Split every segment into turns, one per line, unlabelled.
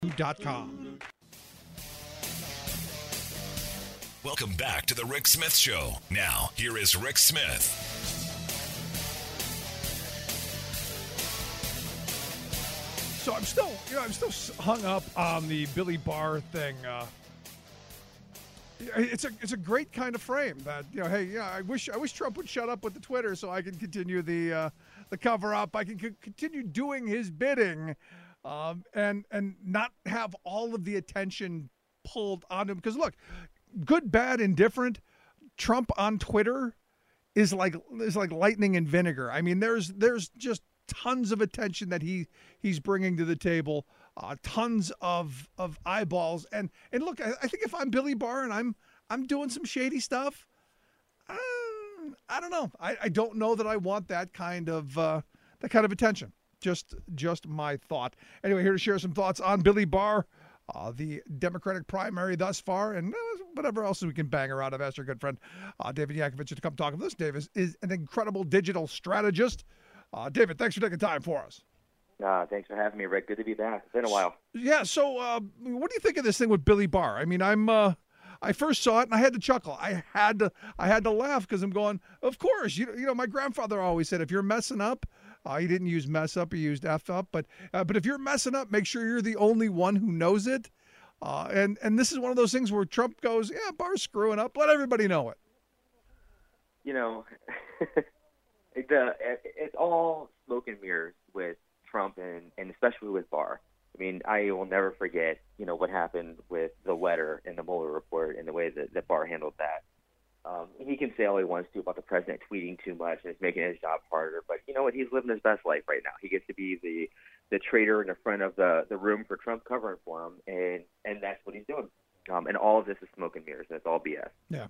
com.
Welcome back to the Rick Smith Show. Now, here is Rick Smith.
So I'm still hung up on the Billy Barr thing. It's a great kind of frame that, hey, I wish Trump would shut up with the Twitter so I can continue the cover up. I can continue doing his bidding, and not have all of the attention pulled on him. Because look, good, bad, indifferent, Trump on Twitter is like lightning and vinegar. I mean, there's just tons of attention that he's bringing to the table, tons of eyeballs, and look, I think if I'm Billy Barr and I'm doing some shady stuff, I don't know. I don't know that I want that kind of attention. Just my thought. Anyway, here to share some thoughts on Billy Barr, the Democratic primary thus far, and whatever else we can bang her out of. Asked our good friend David Yankovich to come talk with us. David is an incredible digital strategist. David, thanks for taking time for us.
Thanks for having me, Rick. Good to be back. It's been a while.
Yeah, so what do you think of this thing with Billy Barr? I mean, I first saw it and I had to chuckle. I had to laugh because I'm going, of course. My grandfather always said, if you're messing up, he didn't use mess up, he used F up. But if you're messing up, make sure you're the only one who knows it. And this is one of those things where Trump goes, yeah, Barr's screwing up. Let everybody know it.
It's all smoke and mirrors with Trump and especially with Barr. I mean, I will never forget, what happened with the letter and the Mueller report and the way that Barr handled that. He can say all he wants to about the president tweeting too much and it's making his job harder. But you know what? He's living his best life right now. He gets to be the traitor in the front of the room for Trump covering for him, and that's what he's doing. And all of this is smoke and mirrors, and it's all BS.
Yeah.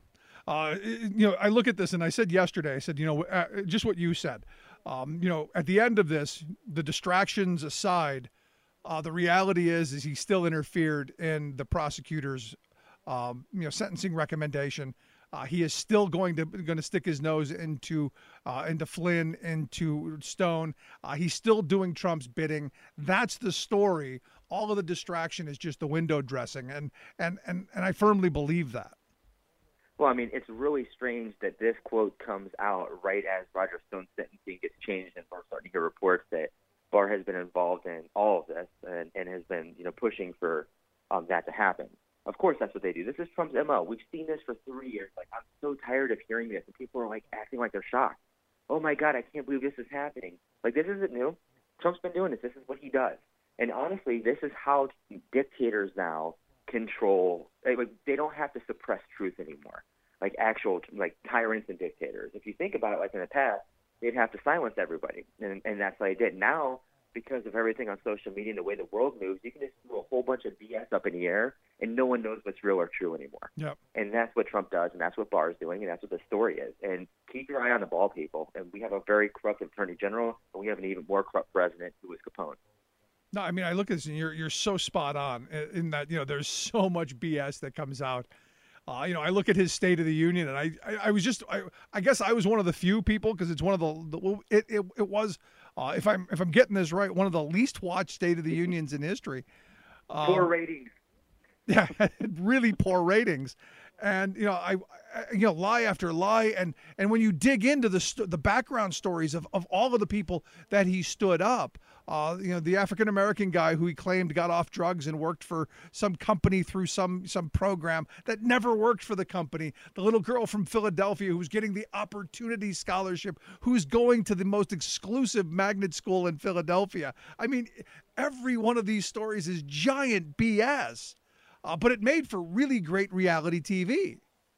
I look at this and I said yesterday, just what you said. At the end of this, the distractions aside, the reality is he still interfered in the prosecutor's, sentencing recommendation. He is still going to stick his nose into Flynn, into Stone. He's still doing Trump's bidding. That's the story. All of the distraction is just the window dressing, and I firmly believe that.
Well, I mean, it's really strange that this quote comes out right as Roger Stone's sentencing gets changed, and we're starting to hear reports that Barr has been involved in all of this and has been, pushing for that to happen. Of course, that's what they do. This is Trump's MO. We've seen this for 3 years. Like, I'm so tired of hearing this, and people are acting like they're shocked. Oh my God, I can't believe this is happening. This isn't new. Trump's been doing this. This is what he does. And honestly, this is how dictators now control. They don't have to suppress truth anymore. Actual tyrants and dictators. If you think about it, in the past, they'd have to silence everybody, and that's what they did. Now, because of everything on social media and the way the world moves, you can just throw a whole bunch of BS up in the air, and no one knows what's real or true anymore.
Yep.
And that's what Trump does, and that's what Barr is doing, and that's what the story is. And keep your eye on the ball, people. And we have a very corrupt attorney general, and we have an even more corrupt president who is Capone.
No, I mean, I look at this, and you're so spot on in that, there's so much BS that comes out. I look at his State of the Union, and I guess I was one of the few people, because it's one of it was if I'm getting this right, one of the least watched State of the Unions in history.
Poor ratings.
Yeah, really poor ratings, and lie after lie, and when you dig into the background stories of all of the people that he stood up. The African American guy who he claimed got off drugs and worked for some company through some program that never worked for the company. The little girl from Philadelphia who's getting the Opportunity Scholarship, who's going to the most exclusive magnet school in Philadelphia. I mean, every one of these stories is giant BS, but it made for really great reality TV.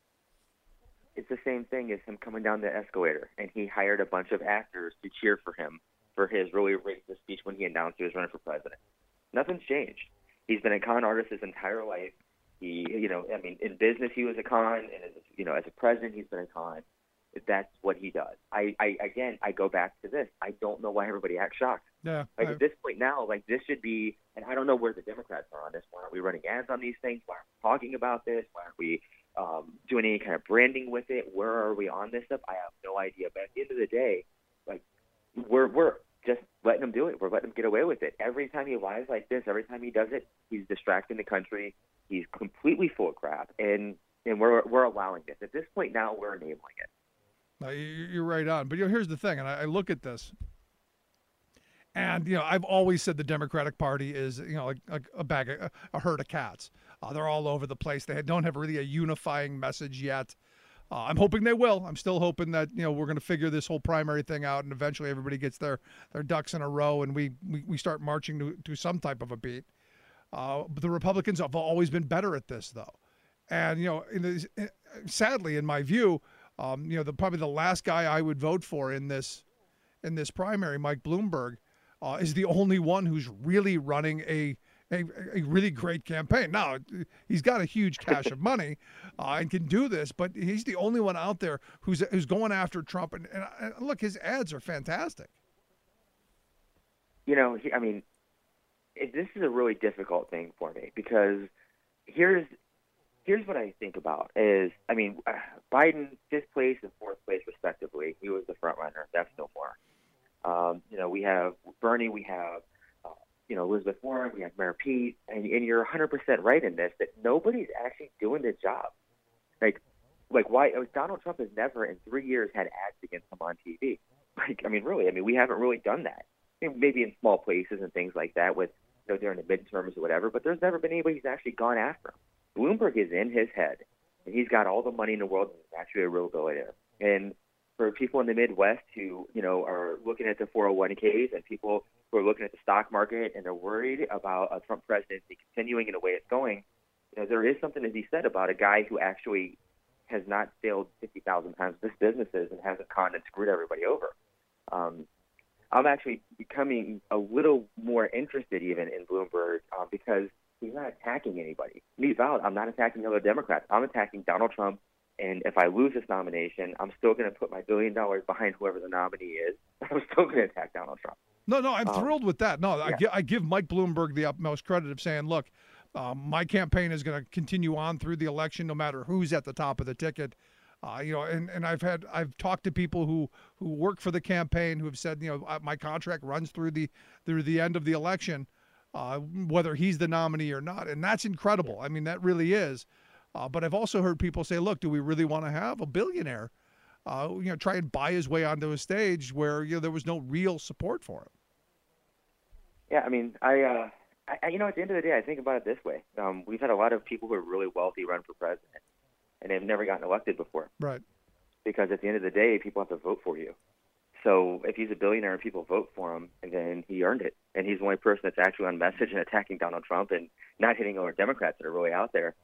It's the same thing as him coming down the escalator, and he hired a bunch of actors to cheer for him for his really racist speech when he announced he was running for president. Nothing's changed. He's been a con artist his entire life. He, in business he was a con, and as a president he's been a con. That's what he does. I go back to this. I don't know why everybody acts shocked.
Yeah.
At this point now, this should be, and I don't know where the Democrats are on this. Why aren't we running ads on these things? Why aren't we talking about this? Why aren't we doing any kind of branding with it? Where are we on this stuff? I have no idea. But at the end of the day, we're just letting him do it. We're letting him get away with it. Every time he lies like this, every time he does it, he's distracting the country. He's completely full of crap, and we're allowing this. At this point now, we're enabling it.
You're right on. But here's the thing, and I look at this, and I've always said the Democratic Party is like a herd of cats. They're all over the place. They don't have really a unifying message yet. I'm hoping they will. I'm still hoping that we're going to figure this whole primary thing out, and eventually everybody gets their ducks in a row, and we start marching to some type of a beat. But the Republicans have always been better at this, though, and sadly, in my view, probably the last guy I would vote for in this primary, Mike Bloomberg, is the only one who's really running a really great campaign. Now, he's got a huge cache of money and can do this, but he's the only one out there who's going after Trump. And look, his ads are fantastic.
This is a really difficult thing for me because here's what I think about is, Biden, 5th place and 4th place respectively. He was the front runner. That's no more. We have Bernie, we have Elizabeth Warren, we have Mayor Pete, and you're 100% right in this, that nobody's actually doing the job. Like why Donald Trump has never in 3 years had ads against him on TV. Really, we haven't really done that. Maybe in small places and things like that with during the midterms or whatever, but there's never been anybody who's actually gone after him. Bloomberg is in his head, and he's got all the money in the world, and he's actually a real billionaire. And for people in the Midwest who, are looking at the 401ks and people who are looking at the stock market and they're worried about a Trump presidency continuing in the way it's going, there is something to be said about a guy who actually has not failed 50,000 times with businesses and hasn't conned and screwed everybody over. I'm actually becoming a little more interested even in Bloomberg because he's not attacking anybody. Me, vowed, I'm not attacking other Democrats. I'm attacking Donald Trump. And if I lose this nomination, I'm still going to put my $1 billion behind whoever the nominee is. I'm still going to attack Donald Trump.
No, I'm thrilled with that. No, yeah. I give Mike Bloomberg the utmost credit of saying, look, my campaign is going to continue on through the election, no matter who's at the top of the ticket. And I've talked to people who work for the campaign who have said, my contract runs through the end of the election, whether he's the nominee or not, and that's incredible. That really is. But I've also heard people say, look, do we really want to have a billionaire, try and buy his way onto a stage where, there was no real support for him?
Yeah, at the end of the day, I think about it this way. We've had a lot of people who are really wealthy run for president, and they've never gotten elected before.
Right.
Because at the end of the day, people have to vote for you. So if he's a billionaire and people vote for him, then he earned it. And he's the only person that's actually on message and attacking Donald Trump and not hitting other Democrats that are really out there.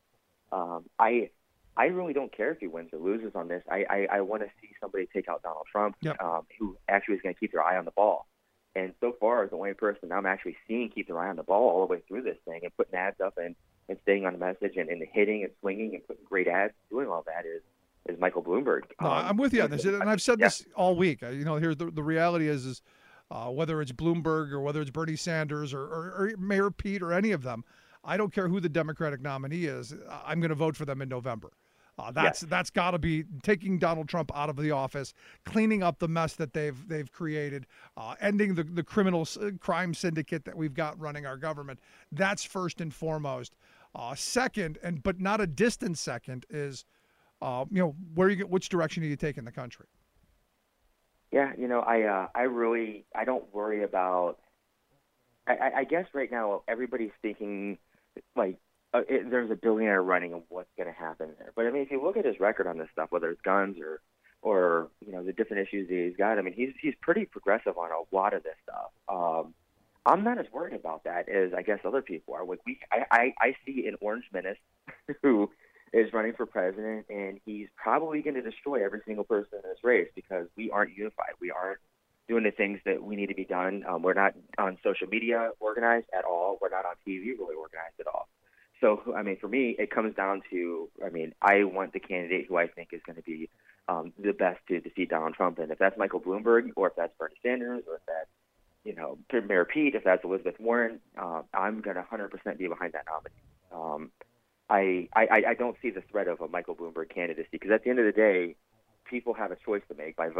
I really don't care if he wins or loses on this. I want to see somebody take out Donald Trump,
yep.
Who actually is going to keep their eye on the ball. And so far, the only person I'm actually seeing keep their eye on the ball all the way through this thing and putting ads up and staying on the message and hitting and swinging and putting great ads, doing all that is Michael Bloomberg.
No, I'm with you on this, and I've said this all week. Here's the reality is whether it's Bloomberg or whether it's Bernie Sanders or Mayor Pete or any of them, I don't care who the Democratic nominee is. I'm going to vote for them in November. That's got to be taking Donald Trump out of the office, cleaning up the mess that they've created, ending the criminal crime syndicate that we've got running our government. That's first and foremost. Second, but not a distant second, is which direction are you taking the country?
Yeah, I don't worry about. I guess right now everybody's thinking like there's a billionaire running and what's going to happen there. But if you look at his record on this stuff, whether it's guns or the different issues that he's got, he's pretty progressive on a lot of this stuff. I'm not as worried about that as I guess other people are. Like I see an orange menace who is running for president, and he's probably going to destroy every single person in this race because we aren't unified. We aren't doing the things that we need to be done. We're not on social media organized at all. We're not on TV really organized at all. So, for me, it comes down to, I want the candidate who I think is going to be the best to defeat Donald Trump. And if that's Michael Bloomberg, or if that's Bernie Sanders, or if that's, Mayor Pete, if that's Elizabeth Warren, I'm going to 100% be behind that nominee. I don't see the threat of a Michael Bloomberg candidacy because at the end of the day, people have a choice to make by voting.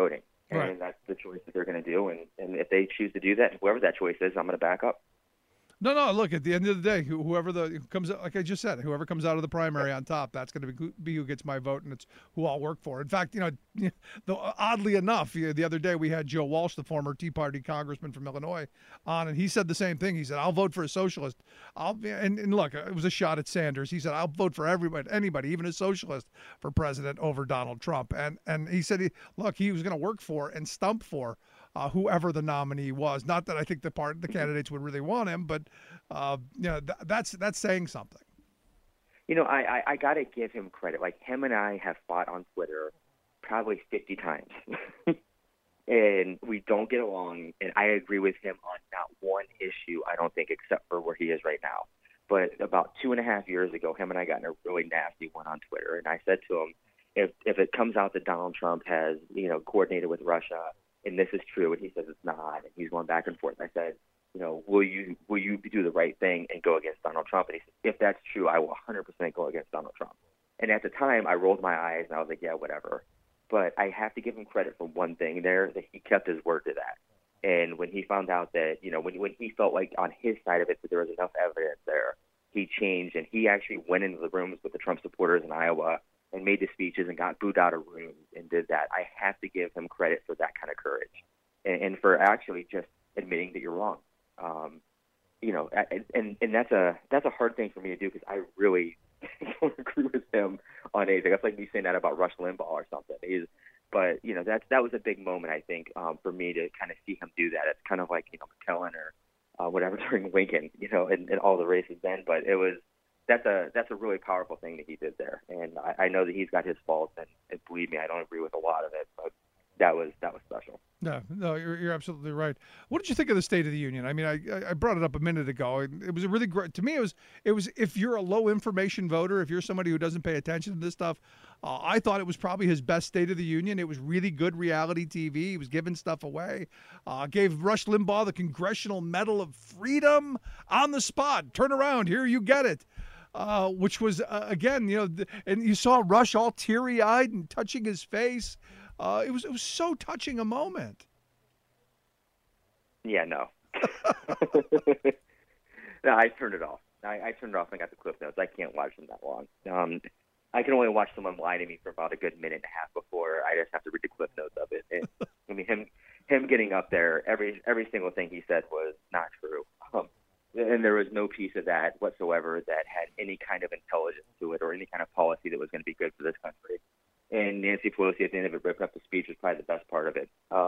And
Right.
that's the choice that they're going to do. And if they choose to do that, whoever that choice is, I'm going to back up.
No. Look, at the end of the day, whoever who comes out, like I just said, whoever comes out of the primary on top, that's going to be who gets my vote, and it's who I'll work for. In fact, oddly enough, the other day we had Joe Walsh, the former Tea Party congressman from Illinois, on, and he said the same thing. He said, "I'll vote for a socialist." And look, it was a shot at Sanders. He said, "I'll vote for anybody, even a socialist, for president over Donald Trump." And he said, he was going to work for and stump for whoever the nominee was. Not that I think the candidates would really want him, but that's saying something.
I got to give him credit. Like, him and I have fought on Twitter probably 50 times, and we don't get along. And I agree with him on not one issue, I don't think, except for where he is right now. But about 2.5 years ago, him and I got in a really nasty one on Twitter, and I said to him, if it comes out that Donald Trump has coordinated with Russia, and this is true, and he says it's not, and he's going back and forth. I said, will you do the right thing and go against Donald Trump? And he said, if that's true, I will 100% go against Donald Trump. And at the time, I rolled my eyes, and I was like, yeah, whatever. But I have to give him credit for one thing there, that he kept his word to that. And when he found out that, when he felt like on his side of it that there was enough evidence there, he changed, and he actually went into the rooms with the Trump supporters in Iowa and made the speeches and got booed out of rooms and did that. I have to give him credit for that kind of courage and for actually just admitting that you're wrong. And that's a hard thing for me to do, because I really don't agree with him on anything. That's like me saying that about Rush Limbaugh or something. But that was a big moment, I think, for me to kind of see him do that. It's kind of like McKellen or whatever during Lincoln, and all the races then. But that's a really powerful thing that he did there. And I know that he's got his faults, and believe me, I don't agree with a lot of it, but that was special.
No, you're absolutely right. What did you think of the State of the Union? I mean, I brought it up a minute ago. It was a really great, to me, it was if you're a low information voter, if you're somebody who doesn't pay attention to this stuff, I thought it was probably his best State of the Union. It was really good reality TV. He was giving stuff away. Gave Rush Limbaugh the Congressional Medal of Freedom on the spot. Turn around, here you get it. Which was, again, and you saw Rush all teary-eyed and touching his face. It was so touching a moment.
Yeah, no. No, I turned it off. I turned it off and got the Cliff Notes. I can't watch them that long. I can only watch someone lie to me for about a good minute and a half before I just have to read the Cliff Notes of it. And, I mean, him getting up there, every single thing he said was not true. And there was no piece of that whatsoever that had any kind of intelligence to it or any kind of policy that was going to be good for this country. And Nancy Pelosi at the end of it ripping up the speech was probably the best part of it.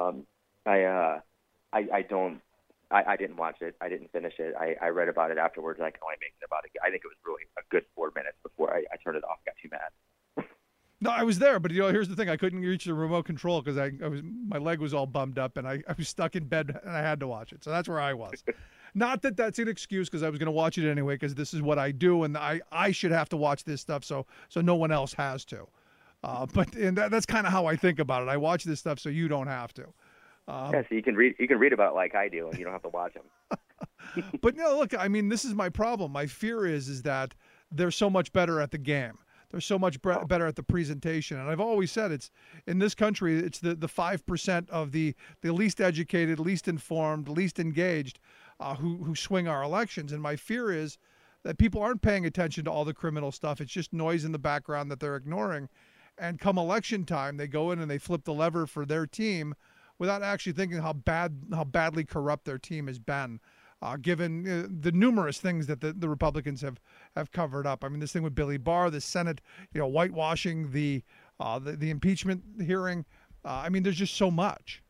I didn't watch it. I didn't finish it. I read about it afterwards. And I can only make it about it. I think it was really a good 4 minutes before I turned it off. Got too mad.
No, I was there, but here's the thing: I couldn't reach the remote control because my leg was all bummed up, and I was stuck in bed, and I had to watch it. So that's where I was. Not that that's an excuse, because I was going to watch it anyway, because this is what I do, and I should have to watch this stuff, so no one else has to. But that's kind of how I think about it. I watch this stuff so you don't have to.
Yeah, so you can read about it like I do, and you don't have to watch them.
But no, look, I mean, this is my problem. My fear is that they're so much better at the game. They're so much better at the presentation. And I've always said it's in this country, it's the 5% of the least educated, least informed, least engaged who swing our elections. And my fear is that people aren't paying attention to all the criminal stuff. It's just noise in the background that they're ignoring. And come election time, they go in and they flip the lever for their team without actually thinking how badly corrupt their team has been. Given the numerous things that the Republicans have covered up. I mean, this thing with Billy Barr, the Senate, whitewashing the impeachment hearing. I mean, there's just so much.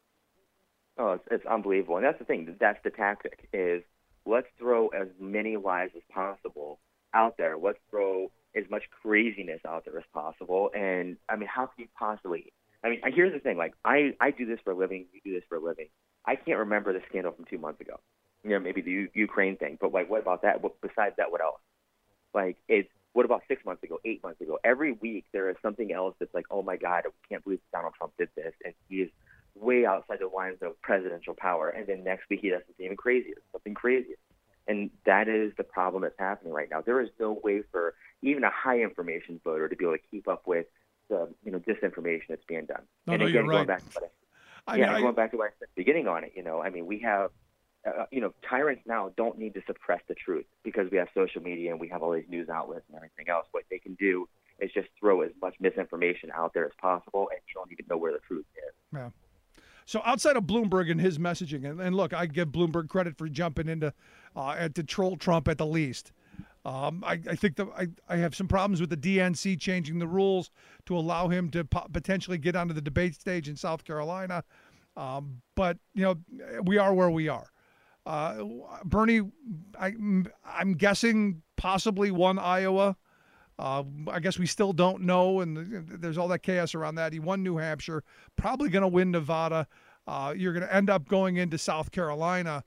Oh, it's unbelievable. And that's the thing. That's the tactic, is let's throw as many lies as possible out there. Let's throw as much craziness out there as possible. And, I mean, how can you possibly – I mean, here's the thing. Like, I do this for a living. You do this for a living. I can't remember the scandal from 2 months ago. Maybe the Ukraine thing. But, like, what about that? Besides that, what else? Like, what about 6 months ago, 8 months ago? Every week there is something else that's like, oh, my God, we can't believe Donald Trump did this. And he is way outside the lines of presidential power. And then next week he does something even crazier, something crazier. And that is the problem that's happening right now. There is no way for even a high information voter to be able to keep up with the disinformation that's being done.
No, you're right.
Going back to what I said at the beginning on it, I mean, we have, tyrants now don't need to suppress the truth because we have social media and we have all these news outlets and everything else. What they can do is just throw as much misinformation out there as possible, and you don't even know where the truth is.
Yeah. So outside of Bloomberg and his messaging, and look, I give Bloomberg credit for jumping into to troll Trump at the least. I think I have some problems with the DNC changing the rules to allow him to potentially get onto the debate stage in South Carolina. But we are where we are. Bernie, I'm guessing possibly won Iowa. I guess we still don't know, and there's all that chaos around that. He won New Hampshire, probably going to win Nevada. You're going to end up going into South Carolina.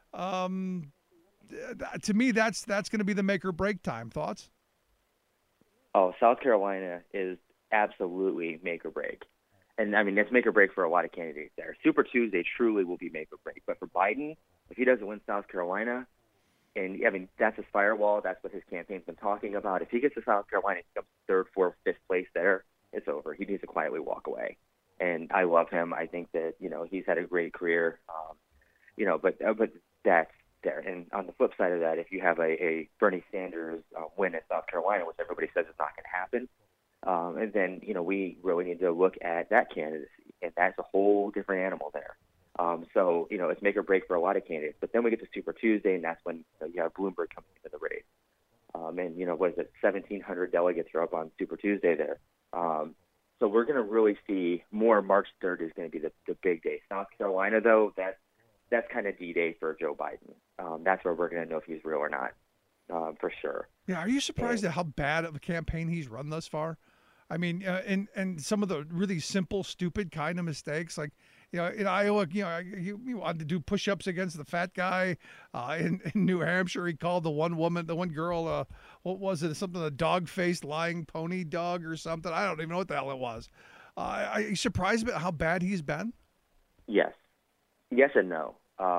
To me, that's going to be the make or break time. Thoughts?
Oh, South Carolina is absolutely make or break. And, I mean, it's make or break for a lot of candidates there. Super Tuesday truly will be make or break. But for Biden, if he doesn't win South Carolina, and, I mean, that's his firewall. That's what his campaign's been talking about. If he gets to South Carolina, he comes third, fourth, fifth place there, it's over. He needs to quietly walk away. And I love him. I think that, he's had a great career, but that's there. And on the flip side of that, if you have a Bernie Sanders win in South Carolina, which everybody says is not going to happen, and then, we really need to look at that candidacy, and that's a whole different animal there. So, it's make or break for a lot of candidates. But then we get to Super Tuesday, and that's when you have Bloomberg coming into the race. And, what is it, 1,700 delegates are up on Super Tuesday there. So we're going to really see more. March 3rd is going to be the big day. South Carolina, though, that's kind of D-Day for Joe Biden. That's where we're going to know if he's real or not, for sure.
Yeah, are you surprised at how bad of a campaign he's run thus far? I mean, and some of the really simple, stupid kind of mistakes, like, in Iowa, he wanted to do push-ups against the fat guy. In New Hampshire, he called the one girl, what was it? Something, a dog-faced lying pony dog or something. I don't even know what the hell it was. Are you surprised about how bad he's been?
Yes. Yes and no.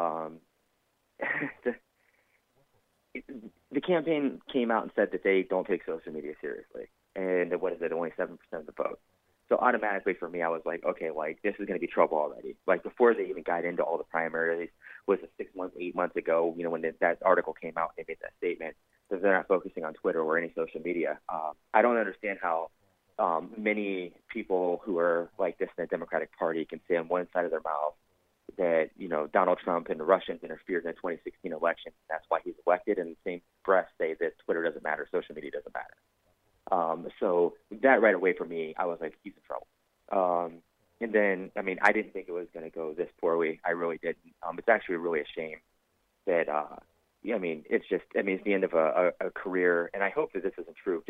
The campaign came out and said that they don't take social media seriously. And what is it, only 7% of the vote. So automatically for me, I was like, okay, this is going to be trouble already. Like before they even got into all the primaries, was it 6 months, 8 months ago, when that article came out, they made that statement that they're not focusing on Twitter or any social media. I don't understand how many people who are like this in the Democratic Party can say on one side of their mouth that, Donald Trump and the Russians interfered in the 2016 election. That's why he's elected. And the same press say that Twitter doesn't matter, social media doesn't matter. So that right away for me, I was like, he's in trouble. And then, I mean, I didn't think it was going to go this poorly. I really didn't. It's actually really a shame that, it's the end of a career. And I hope that this isn't true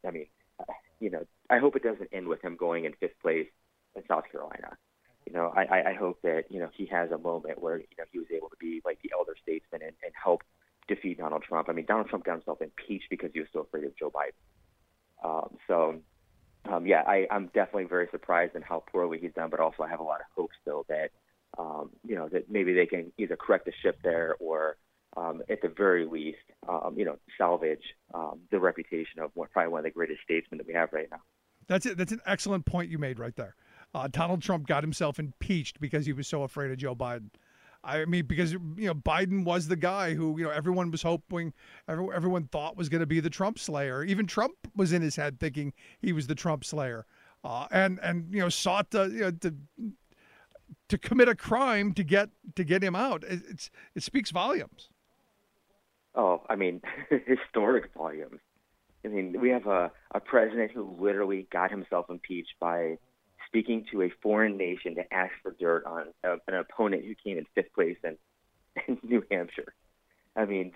I hope it doesn't end with him going in fifth place in South Carolina. I hope that, he has a moment where, he was able to be like the elder statesman and help defeat Donald Trump. I mean, Donald Trump got himself impeached because he was so afraid of Joe Biden. I'm definitely very surprised in how poorly he's done, but also I have a lot of hope still that, that maybe they can either correct the ship there or, at the very least, salvage the reputation of probably one of the greatest statesmen that we have right now.
That's it. That's an excellent point you made right there. Donald Trump got himself impeached because he was so afraid of Joe Biden. I mean, because, Biden was the guy who, everyone was hoping, everyone thought was going to be the Trump slayer. Even Trump was in his head thinking he was the Trump slayer, and sought to commit a crime to get him out. It speaks volumes.
Oh, I mean, historic volumes. I mean, we have a president who literally got himself impeached by speaking to a foreign nation to ask for dirt on an opponent who came in fifth place in New Hampshire. I mean,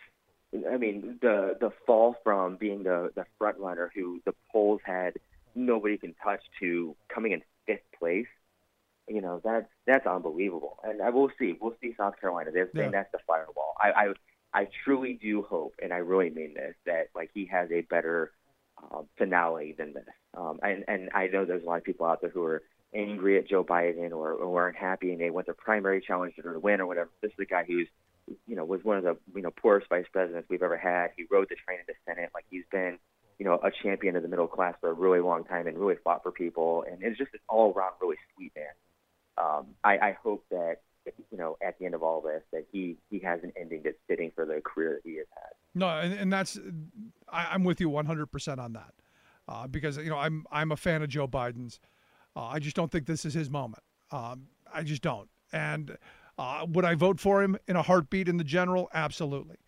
the fall from being the front runner who the polls had nobody can touch to coming in fifth place. That's unbelievable. And we'll see South Carolina. They're saying that's the firewall. I truly do hope, and I really mean this, that he has a better finale than this. And I know there's a lot of people out there who are angry at Joe Biden or aren't happy, and they want their primary challenger to win or whatever. This is a guy who's, was one of the poorest vice presidents we've ever had. He rode the train in the Senate. He's been, a champion of the middle class for a really long time and really fought for people. And it's just an all-around really sweet man. I hope that, at the end of all this, that he has an ending that's fitting for the career that he has had.
No, and that's I'm with you 100% on that, because I'm a fan of Joe Biden's. I just don't think this is his moment. I just don't. And would I vote for him in a heartbeat in the general? Absolutely.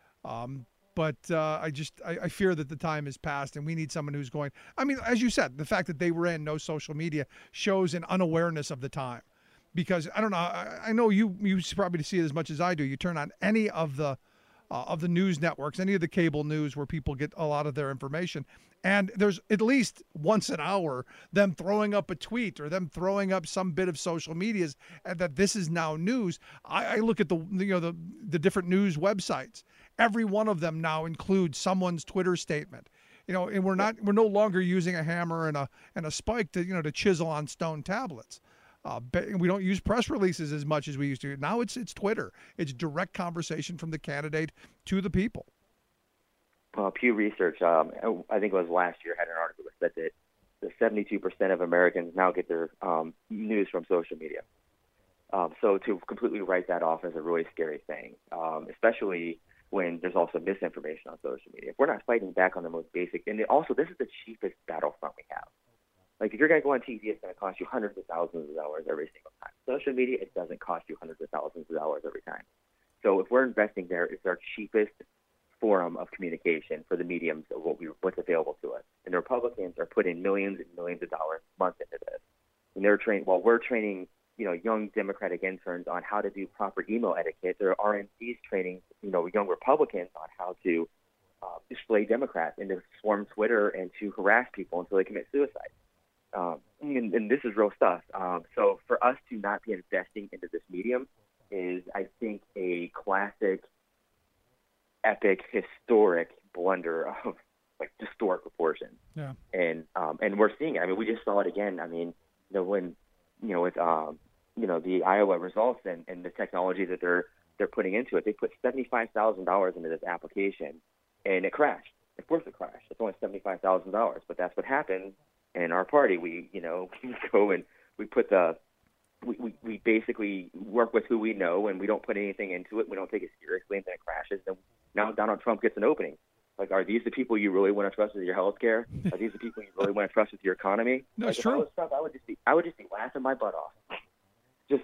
But I fear that the time has passed, and we need someone who's going. I mean, as you said, the fact that they ran no social media shows an unawareness of the time. Because I don't know, I know you probably see it as much as I do. You turn on any of the news networks, any of the cable news where people get a lot of their information, and there's at least once an hour them throwing up a tweet or them throwing up some bit of social medias and that this is now news. I look at the different news websites. Every one of them now includes someone's Twitter statement. And we're no longer using a hammer and a spike to chisel on stone tablets. We don't use press releases as much as we used to. Now it's Twitter. It's direct conversation from the candidate to the people.
Pew Research, I think it was last year, had an article that said that 72% of Americans now get their news from social media. So to completely write that off is a really scary thing, especially when there's also misinformation on social media. If we're not fighting back on the most basic, and also this is the cheapest battlefront we have. Like, if you're going to go on TV, it's going to cost you hundreds of thousands of dollars every single time. Social media, it doesn't cost you hundreds of thousands of dollars every time. So if we're investing there, it's our cheapest forum of communication for the mediums of what's available to us. And the Republicans are putting millions and millions of dollars a month into this. And they're while we're training, young Democratic interns on how to do proper email etiquette, there are RNCs training, young Republicans on how to display Democrats and to swarm Twitter and to harass people until they commit suicide. And this is real stuff. So for us to not be investing into this medium is, I think, a classic, epic, historic blunder of historic proportions.
Yeah.
And we're seeing it. I mean, we just saw it again. I mean, when with the Iowa results and the technology that they're putting into it, they put $75,000 into this application, and it crashed. Of course, it crashed. It's only $75,000, but that's what happened. In our party, we go and we put we basically work with who we know, and we don't put anything into it. We don't take it seriously, and then it crashes. And now Donald Trump gets an opening. Like, are these the people you really want to trust with your health care? Are these the people you really want to trust with your economy?
No, it's true.
If I was Trump, I would just be laughing my butt off. He's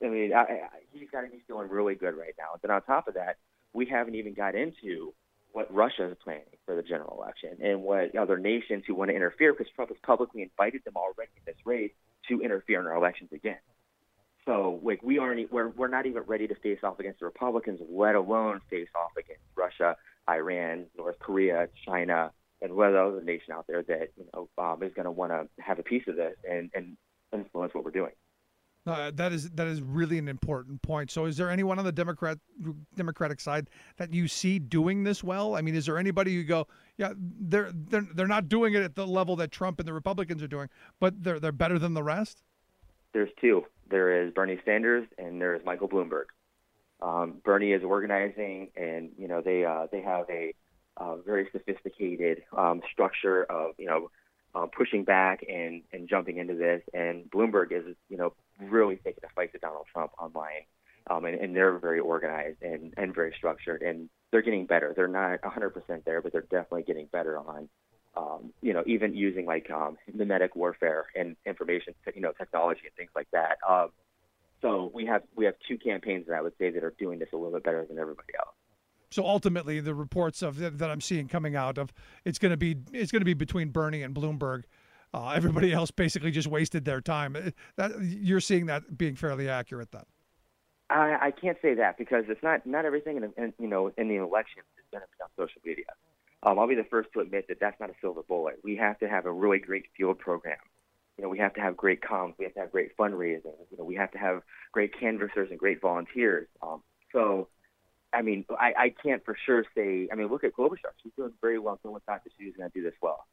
got to be feeling really good right now. And then on top of that, we haven't even got into what Russia is planning for the general election and what other nations who want to interfere, because Trump has publicly invited them already in this race to interfere in our elections again. So we're not even ready to face off against the Republicans, let alone face off against Russia, Iran, North Korea, China, and what other nation out there that is going to want to have a piece of this and influence what we're doing.
That is really an important point. So is there anyone on the Democratic side that you see doing this well? I mean, is there anybody you go, yeah, they're not doing it at the level that Trump and the Republicans are doing, but they're better than the rest?
There's two. There is Bernie Sanders and there is Michael Bloomberg. Bernie is organizing, and they have a very sophisticated structure of pushing back and jumping into this. And Bloomberg is really taking a fight to Donald Trump online, and they're very organized and very structured, and they're getting better. They're not 100% there, but they're definitely getting better on even using mimetic warfare and information technology and things like that. So we have two campaigns that I would say that are doing this a little bit better than everybody else.
So ultimately, the reports that I'm seeing coming out of it's going to be between Bernie and Bloomberg. Everybody else basically just wasted their time. That you're seeing that being fairly accurate, then?
I can't say that because it's not everything in the election is going to be on social media. I'll be the first to admit that that's not a silver bullet. We have to have a really great field program. We have to have great comms. We have to have great fundraising. We have to have great canvassers and great volunteers. So, I mean, I can't for sure say. I mean, look at Klobuchar. She's doing very well. No one thought that she was going to do this well.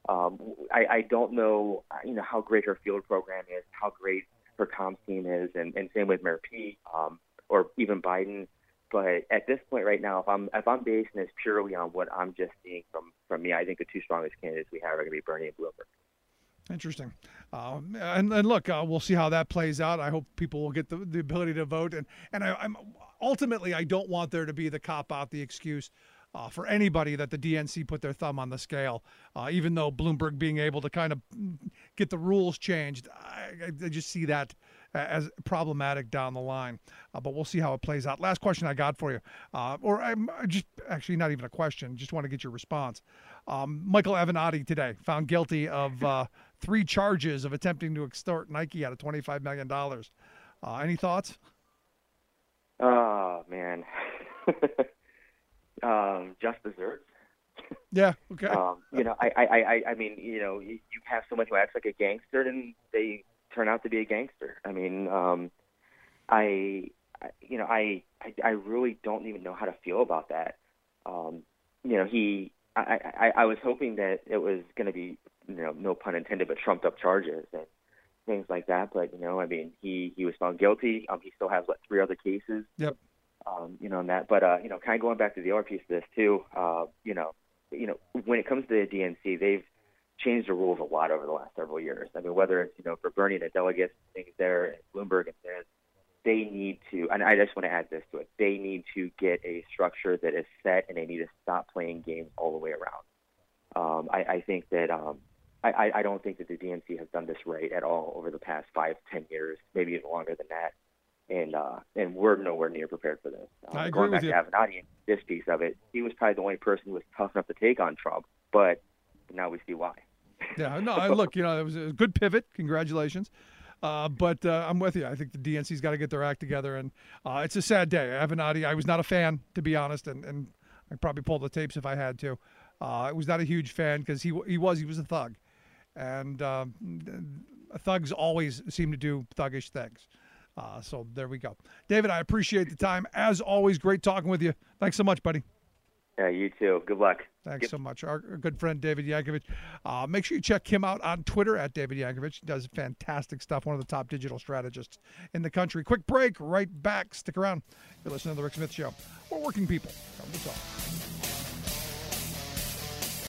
I don't know, how great her field program is, how great her comms team is, and same with Mayor Pete, or even Biden. But at this point right now, if I'm basing this purely on what I'm just seeing from me, I think the two strongest candidates we have are going to be Bernie and Bloomberg.
Interesting. And look, we'll see how that plays out. I hope people will get the ability to vote. And I'm ultimately, I don't want there to be the cop out, the excuse for anybody that the DNC put their thumb on the scale, even though Bloomberg being able to kind of get the rules changed. I just see that as problematic down the line. But we'll see how it plays out. Last question I got for you, or I'm just actually not even a question. Just want to get your response. Michael Avenatti today found guilty of 3 charges of attempting to extort Nike out of $25 million. Any thoughts?
Oh, man. Just desserts.
Yeah. Okay.
I mean, you have someone who acts like a gangster, and they turn out to be a gangster. I mean, I really don't even know how to feel about that. I was hoping that it was going to be, no pun intended, but trumped up charges and things like that. But, I mean, he was found guilty. He still has, 3 other cases.
Yep.
On that. But, kind of going back to the other piece of this too, when it comes to the DNC, they've changed the rules a lot over the last several years. I mean, whether it's, for Bernie and the delegates, things there, and Bloomberg and there, they need to, and I just want to add this to it, they need to get a structure that is set, and they need to stop playing games all the way around. I think that I don't think that the DNC has done this right at all over the past 5-10 years, maybe even longer than that. And we're nowhere near prepared for this.
I agree
going back
with
to
you.
Avenatti, this piece of it, he was probably the only person who was tough enough to take on Trump, but now we see why.
Yeah, no, look, it was a good pivot. Congratulations. But I'm with you. I think the DNC's got to get their act together, and it's a sad day. Avenatti, I was not a fan, to be honest, and I'd probably pull the tapes if I had to. I was not a huge fan because he was a thug, and thugs always seem to do thuggish things. So there we go. David, I appreciate the time. As always, great talking with you. Thanks so much, buddy.
Yeah, you too. Good luck.
Thanks so much. Our good friend, David Yankovic. Make sure you check him out on Twitter at David Yankovic. He does fantastic stuff, one of the top digital strategists in the country. Quick break, right back. Stick around. You're listening to The Rick Smith Show. We're working people. Come to talk.